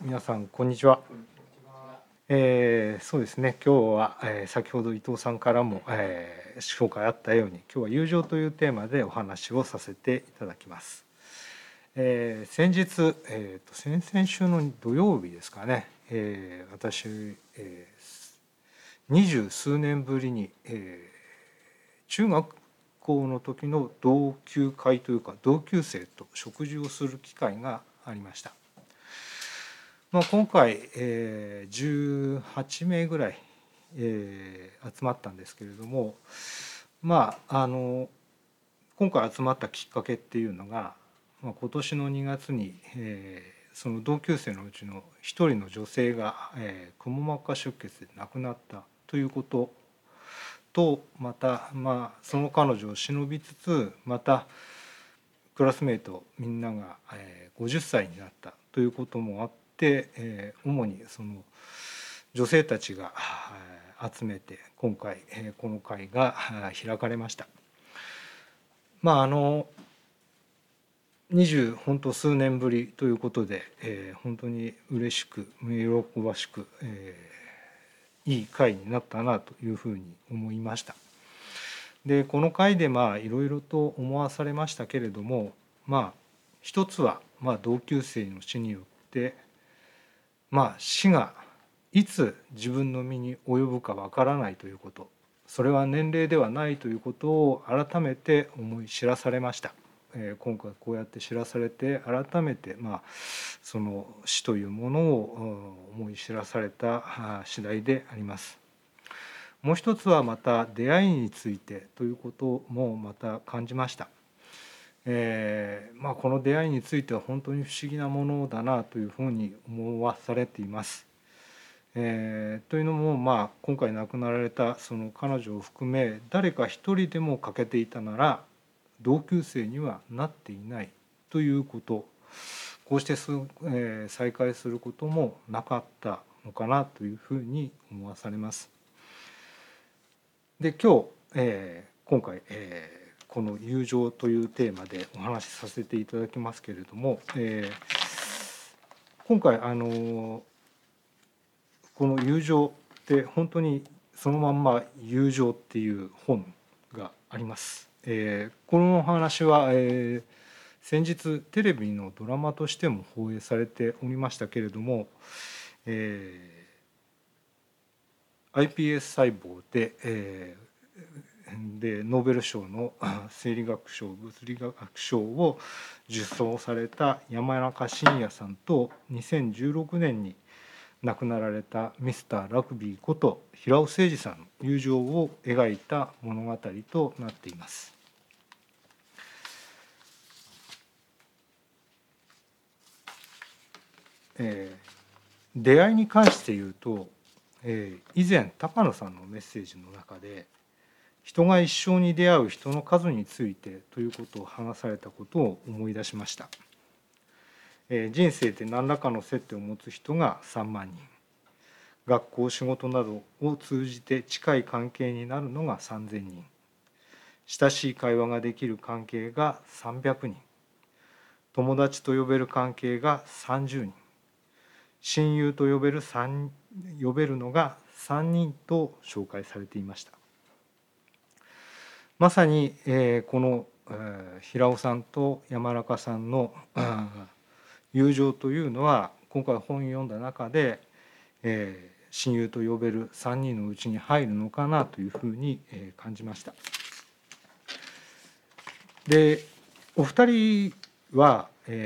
皆さんこんにちは。そうですね、今日は、先ほど伊藤さんからも、紹介あったように今日は友情というテーマでお話をさせていただきます。先日、先々週の土曜日ですかね、私、二十数年ぶりに、中学校の時の同級会というか同級生と食事をする機会がありました。今回、18名ぐらい、集まったんですけれども、今回集まったきっかけっていうのが、今年の2月に、その同級生のうちの一人の女性が、くも膜下出血で亡くなったということと、また、その彼女を偲びつつ、またクラスメートみんなが、50歳になったということもあって、主にその女性たちが集めて今回この会が開かれました。20本当数年ぶりということで、本当に嬉しく喜ばしく、いい会になったなというふうに思いました。でこの会でいろいろと思わされましたけれども、一つは同級生の死によって死がいつ自分の身に及ぶかわからないということ、それは年齢ではないということを改めて思い知らされました。今回こうやって知らされて改めてその死というものを思い知らされた次第であります。もう一つはまた出会いについてということもまた感じました。この出会いについては本当に不思議なものだなというふうに思わされています。というのも、今回亡くなられたその彼女を含め誰か一人でも欠けていたなら同級生にはなっていないということ、こうして再会することもなかったのかなというふうに思わされます。で今回、この友情というテーマでお話しさせていただきますけれども、今回この友情って本当にそのまんま友情っていう本があります。このお話は、先日テレビのドラマとしても放映されておりましたけれども、iPS 細胞で、ノーベル賞の生理学賞物理学賞を受賞された山中伸弥さんと2016年に亡くなられたミスターラグビーこと平尾誠二さんの友情を描いた物語となっています。出会いに関して言うと、以前高野さんのメッセージの中で人が一生に出会う人の数についてということを話されたことを思い出しました。人生で何らかの接点を持つ人が3万人、学校仕事などを通じて近い関係になるのが3000人、親しい会話ができる関係が300人、友達と呼べる関係が30人、親友と呼べるのが3人と紹介されていました。まさに、この平尾さんと山中さんの友情というのは今回本を読んだ中で、親友と呼べる3人のうちに入るのかなというふうに感じました。でお二人は、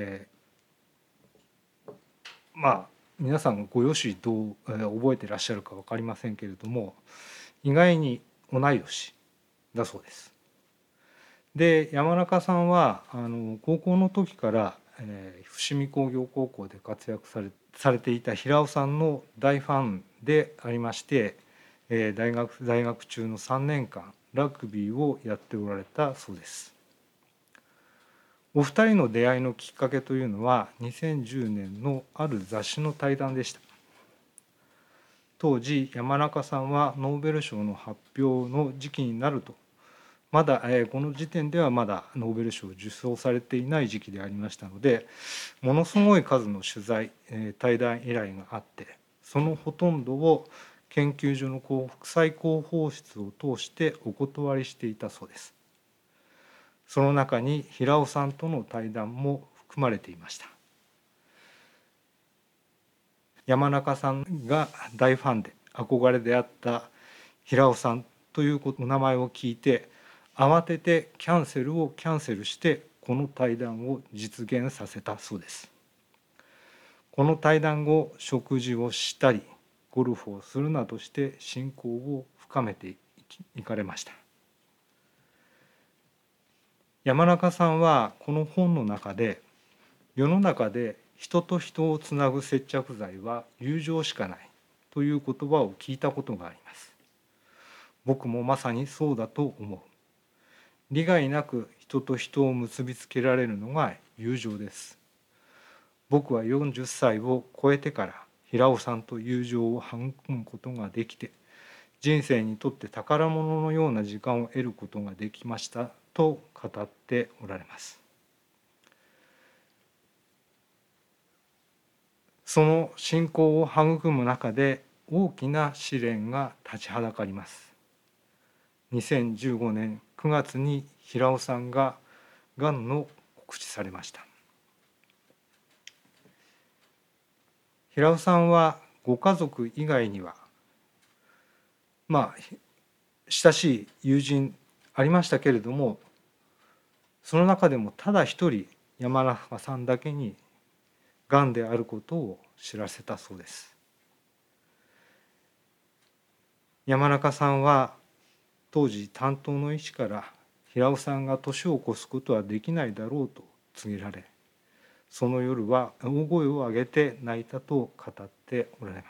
皆さんご容姿どう覚えていらっしゃるか分かりませんけれども、意外に同い年だそうです。で山中さんは高校の時から、伏見工業高校で活躍されていた平尾さんの大ファンでありまして、大学中の3年間ラグビーをやっておられたそうです。お二人の出会いのきっかけというのは2010年のある雑誌の対談でした。当時山中さんはノーベル賞の発表の時期になると、 まだこの時点ではまだノーベル賞を受賞されていない時期でありましたので、ものすごい数の取材対談依頼があって、そのほとんどを研究所の国際広報室を通してお断りしていたそうです。その中に平尾さんとの対談も含まれていました。山中さんが大ファンで憧れであった平尾さんというお名前を聞いて、慌ててキャンセルしてこの対談を実現させたそうです。この対談後、食事をしたりゴルフをするなどして親交を深めていかれました。山中さんはこの本の中で、世の中で人と人をつなぐ接着剤は友情しかないという言葉を聞いたことがあります。僕もまさにそうだと思う。利害なく人と人を結びつけられるのが友情です。僕は40歳を超えてから平尾さんと友情を育むことができて、人生にとって宝物のような時間を得ることができましたと語っておられます。その信仰を育む中で大きな試練が立ちはだかります。2015年9月に平尾さんががんの告知されました。平尾さんはご家族以外には親しい友人ありましたけれども、その中でもただ一人山中さんだけにがんであることを知らせたそうです。山中さんは当時担当の医師から平尾さんが年を越すことはできないだろうと告げられ、その夜は大声を上げて泣いたと語っておられます。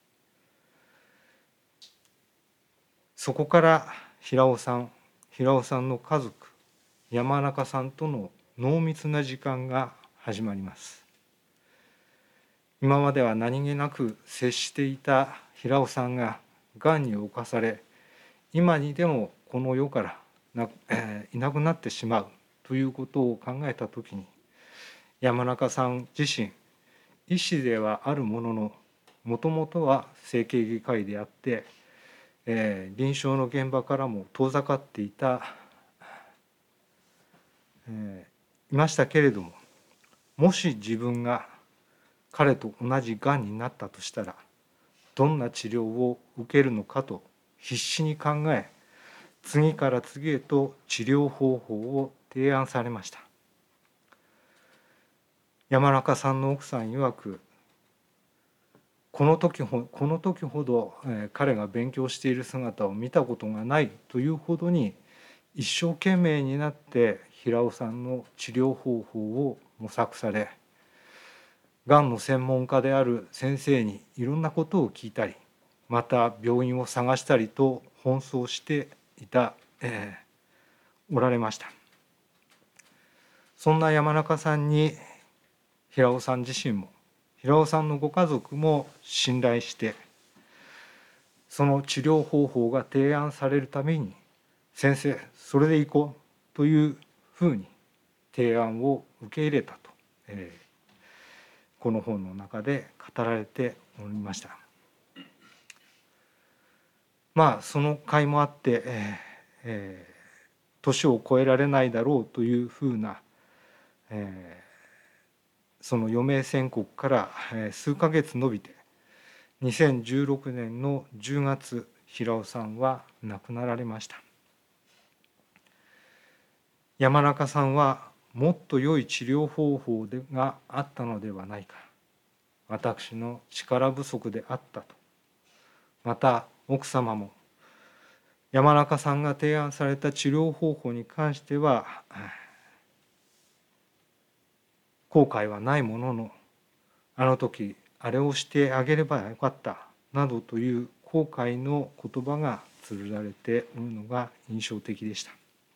そこから平尾さんの家族、山中さんとの濃密な時間が始まります。今までは何気なく接していた平尾さんががんに侵され、今にでもこの世からいなくなってしまうということを考えたときに、山中さん自身、医師ではあるものの、もともとは整形外科医であって、臨床の現場からも遠ざかっていましたけれども、もし自分が彼と同じがんになったとしたら、どんな治療を受けるのかと必死に考え、次から次へと治療方法を提案されました。山中さんの奥さん曰く、この時ほど彼が勉強している姿を見たことがないというほどに一生懸命になって平尾さんの治療方法を模索され、がんの専門家である先生にいろんなことを聞いたり、また病院を探したりと奔走しておられました。そんな山中さんに平尾さん自身も平尾さんのご家族も信頼して、その治療方法が提案されるために、先生それでいこうというふうに提案を受け入れたと、この本の中で語られておりました。その甲斐もあって、年を越えられないだろうというふうな、その余命宣告から数ヶ月延びて、2016年の10月、平尾さんは亡くなられました。山中さんはもっと良い治療方法があったのではないか、私の力不足であったと。また奥様も山中さんが提案された治療方法に関しては後悔はないものの、あの時あれをしてあげればよかったなどという後悔の言葉が綴られているのが印象的でした。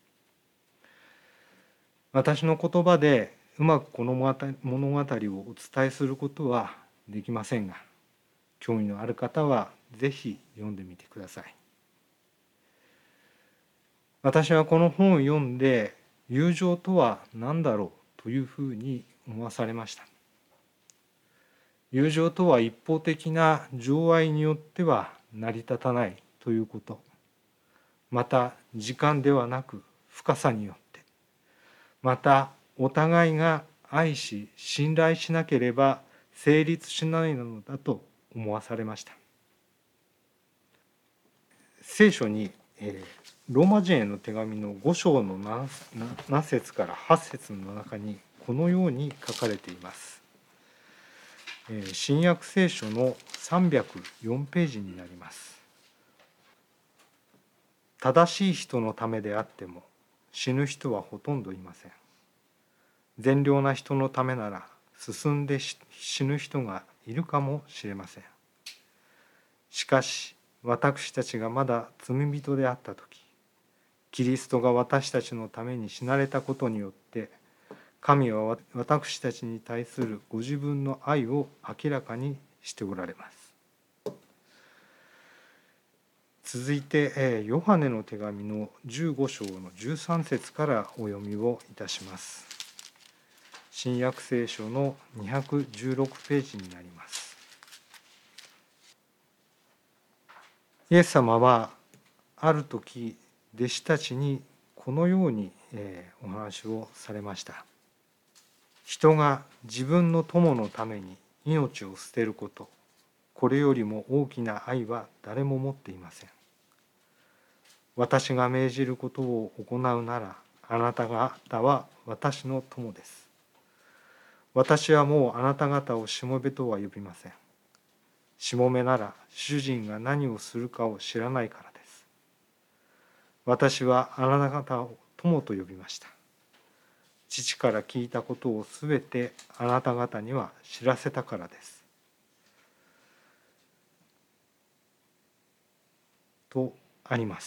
私の言葉でうまくこの物語をお伝えすることはできませんが、興味のある方はぜひ読んでみてください。 私はこの本を読んで、友情とは何だろうというふうに思わされました。友情とは一方的な情愛によっては成り立たないということ、また時間ではなく深さによって、またお互いが愛し信頼しなければ成立しないのだと思わされました。聖書にローマ人への手紙の5章の7節から8節の中にこのように書かれています。新約聖書の304ページになります。正しい人のためであっても死ぬ人はほとんどいません。善良な人のためなら進んで死ぬ人がいるかもしれません。しかし私たちがまだ罪人であったとき、キリストが私たちのために死なれたことによって神は私たちに対するご自分の愛を明らかにしておられます。続いてヨハネの手紙の15章の13節からお読みをいたします。新約聖書の216ページになります。イエス様はある時弟子たちにこのようにお話をされました。人が自分の友のために命を捨てること、これよりも大きな愛は誰も持っていません。私が命じることを行うなら、あなた方は私の友です。私はもうあなた方をしもべとは呼びません。しもべなら主人が何をするかを知らないからです。私はあなた方を友と呼びました。父から聞いたことをすべてあなた方には知らせたからです。とあります。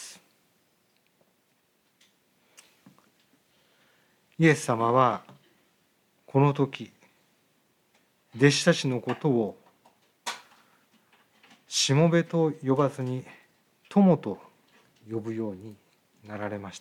イエス様はこの時、弟子たちのことをしもべと呼ばずに友と呼ぶようになられました。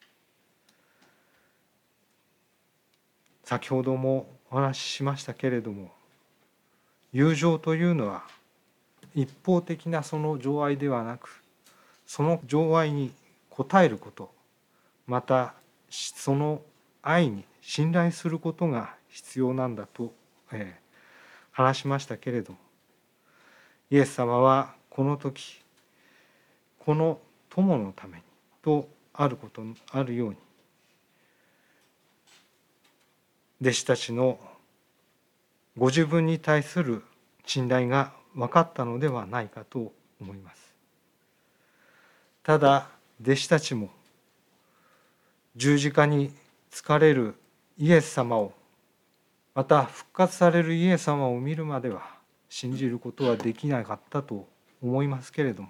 先ほどもお話ししましたけれども、友情というのは一方的なその情愛ではなく、その情愛に応えること、またその愛に信頼することが必要なんだと話しましたけれども、イエス様はこの時、この友のためにとあるように、弟子たちのご自分に対する信頼が分かったのではないかと思います。ただ弟子たちも十字架につかれるイエス様を、また復活されるイエス様を見るまでは信じることはできなかったと思いますけれども、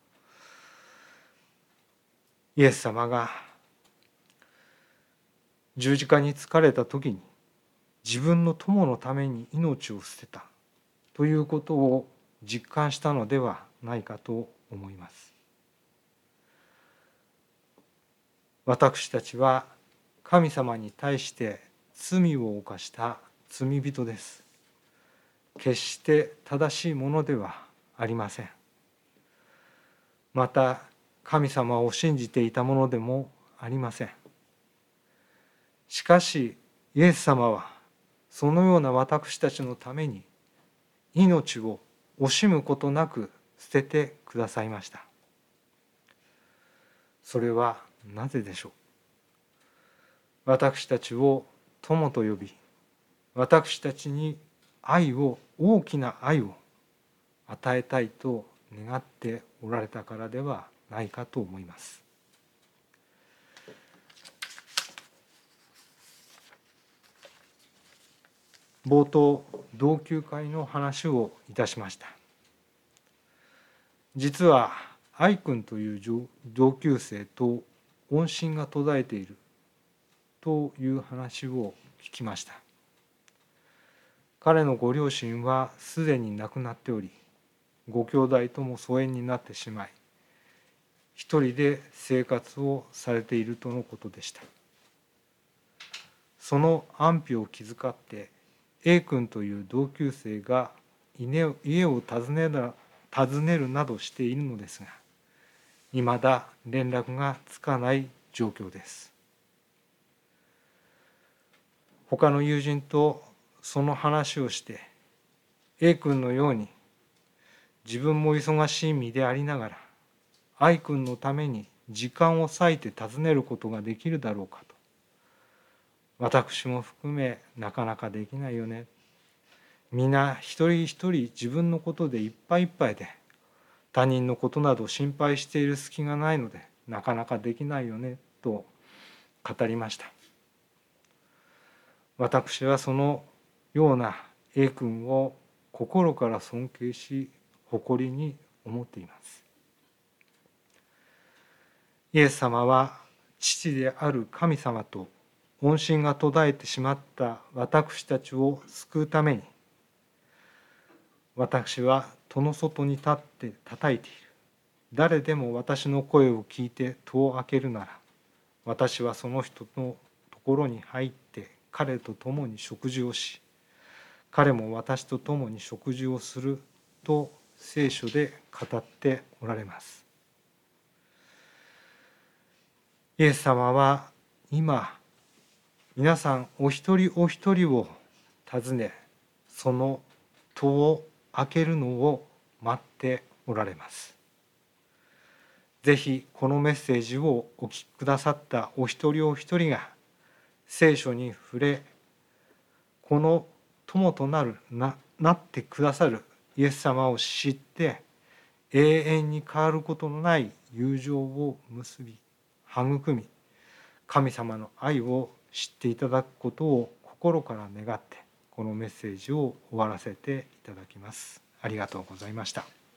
イエス様が十字架につかれた時に自分の友のために命を捨てたということを実感したのではないかと思います。私たちは神様に対して罪を犯した罪人です。決して正しいものではありません。また神様を信じていたものでもありません。しかしイエス様はそのような私たちのために命を惜しむことなく捨ててくださいました。それはなぜでしょう。私たちを友と呼び、私たちに大きな愛を与えたいと願っておられたからではないかと思います。冒頭、同級会の話をいたしました。実は愛君という同級生と音信が途絶えているという話を聞きました。彼のご両親はすでに亡くなっており、ご兄弟とも疎遠になってしまい、 一人で生活をされているとのことでした。その安否を気遣って A 君という同級生が家を訪ねるなどしているのですが、いまだ連絡がつかない状況です。他の友人とその話をして、A 君のように自分も忙しい身でありながら愛君のために時間を割いて訪ねることができるだろうかと。私も含めなかなかできないよね。みんな一人一人自分のことでいっぱいいっぱいで、他人のことなど心配している隙がないのでなかなかできないよねと語りました。私はそのような A 君を心から尊敬し誇りに思っています。イエス様は父である神様と音信が途絶えてしまった私たちを救うために、私は戸の外に立って叩いている。誰でも私の声を聞いて戸を開けるなら、私はその人のところに入って彼と共に食事をし、彼も私と共に食事をすると聖書で語っておられます。イエス様は今、皆さんお一人お一人を訪ね、その戸を開けるのを待っておられます。ぜひこのメッセージをお聞きくださったお一人お一人が聖書に触れ、この友となってくださるイエス様を知って永遠に変わることのない友情を結び育み、神様の愛を知っていただくことを心から願ってこのメッセージを終わらせていただきます。ありがとうございました。